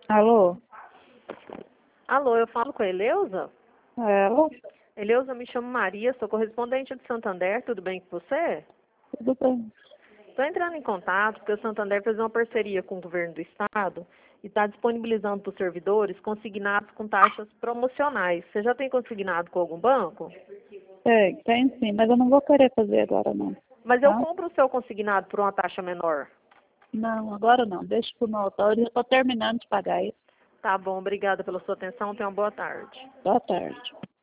Alô? Alô, eu falo com a Eleusa? Ela? Eleusa, me chamo Maria, sou correspondente de Santander, tudo bem com você? Tudo bem. Estou entrando em contato porque o Santander fez uma parceria com o governo do estado e está disponibilizando para os servidores consignados com taxas promocionais. Você já tem consignado com algum banco? Tem sim, mas eu não vou querer fazer agora não. Mas eu Tá? compro o seu consignado por uma taxa menor. Não, agora não. Deixa pro meu autor, eu estou terminando de pagar isso. Tá bom, obrigada pela sua atenção, tenha uma boa tarde. Boa tarde.